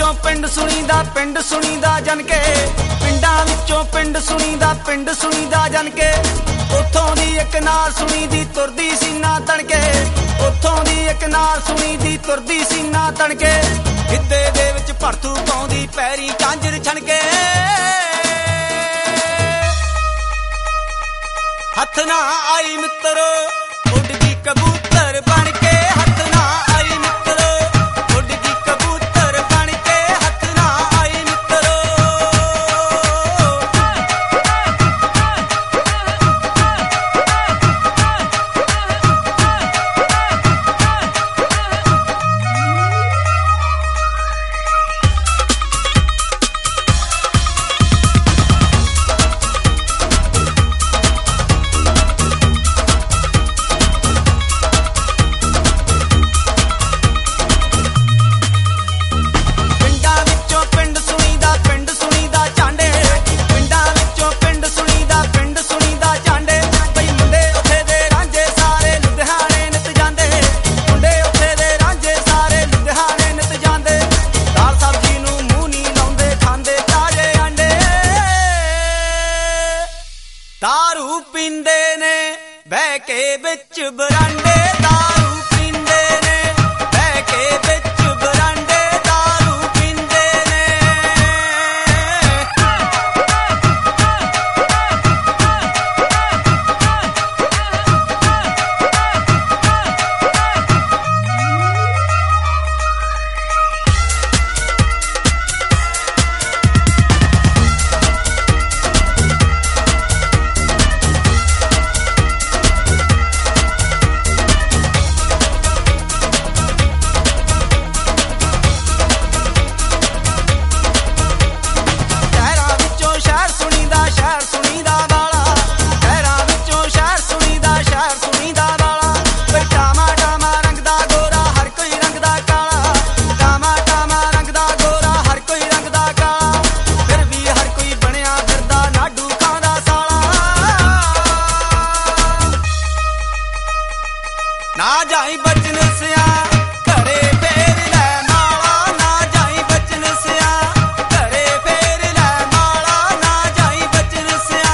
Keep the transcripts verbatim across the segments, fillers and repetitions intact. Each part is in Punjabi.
ਵਿੱਚੋਂ ਪਿੰਡ ਸੁਣੀਦਾ ਪਿੰਡ ਸੁਣੀਦਾ ਜਨ ਕੇ ਪਿੰਡਾਂ ਵਿੱਚੋਂ ਪਿੰਡ ਸੁਣੀਦਾ ਪਿੰਡ ਸੁਣੀਦਾ ਜਨ ਕੇ ਉੱਥੋਂ ਦੀ ਇੱਕ ਨਾਰ ਸੁਣੀ ਦੀ ਤੁਰਦੀ ਸੀਨਾ ਤਣਕੇ ਉੱਥੋਂ ਦੀ ਇੱਕ ਨਾਰ ਸੁਣੀ ਦੀ ਤੁਰਦੀ ਸੀਨਾ ਤਣਕੇ ਗਿੱਧੇ ਦੇ ਵਿੱਚ ਭੜਥੂ ਪਾਉਂਦੀ ਪੈਰੀ ਝਾਂਜਰ ਛਣਕੇ ਹੱਥ ਨਾ ਆਈ ਮਿੱਤਰੋ ਉੱਡ ਗਈ ਕਬੂਤਰ ਬਣ ਕੇ ਹੱਥ ਨਾ ਆਈ ਮਿੱਤਰੋ ਉੱਡ ਗਈ ਕਬੂਤਰ ਬਣ ਕੇ ਹੱਥ ਨਾ ਆਈ ਮਿੱਤਰੋ दारू पींदे ने बह के बिच बरांडे दारू पींदे ने बह के बिच बरांडे दारू पींदे ने ना जाई बचन सिया घरे फेर लै माला ना जाई बचन सिया घरे फेर लै माला ना जाई बचन सिया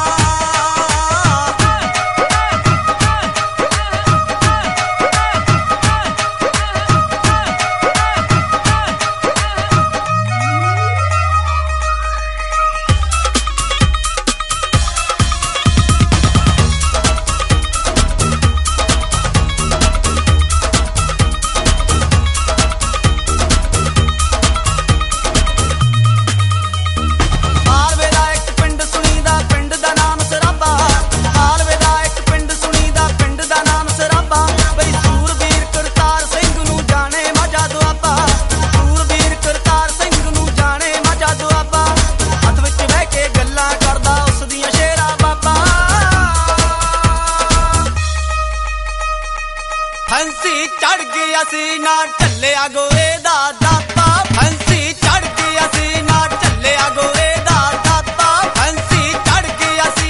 फंसी चढ़ गया सी ना चलिया गोरे दा दाता फंसी चढ़ गया सी ना चलिया गोरे दा दाता फंसी चढ़ गया सी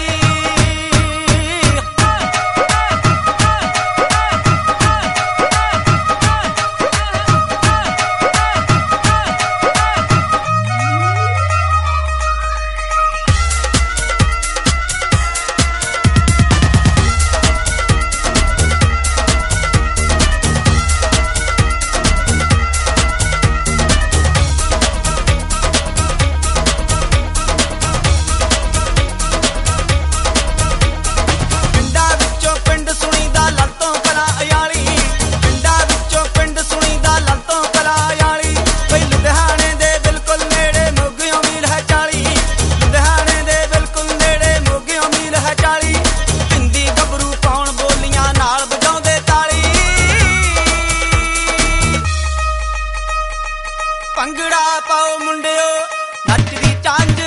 ਭੰਗੜਾ ਪਾਓ ਮੁੰਡਿਓ ਨੱਚਦੀ ਚਾਂਜ